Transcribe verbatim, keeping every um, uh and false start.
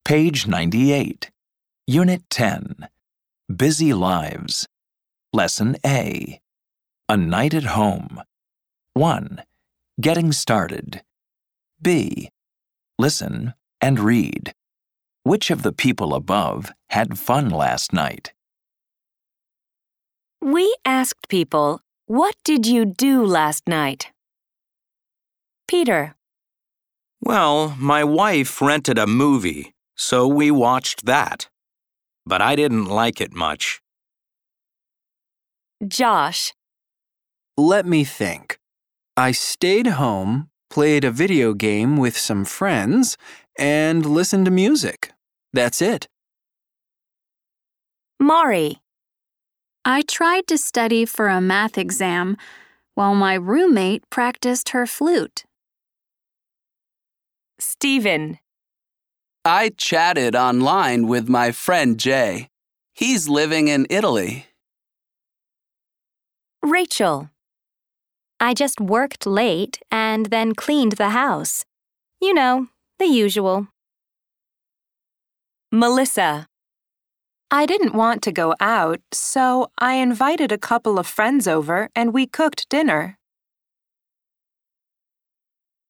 Page ninety-eight. Unit ten. Busy Lives. Lesson A. A Night at Home. one. Getting Started. B. Listen and read. Which of the people above had fun last night? We asked people, "What did you do last night?" Peter. Well, my wife rented a movie, so we watched that. But I didn't like it much. Josh. Let me think. I stayed home, played a video game with some friends, and listened to music. That's it. Mari. I tried to study for a math exam while my roommate practiced her flute. Stephen. I chatted online with my friend Jay. He's living in Italy. Rachel. I just worked late and then cleaned the house. You know, the usual. Melissa. I didn't want to go out, so I invited a couple of friends over and we cooked dinner.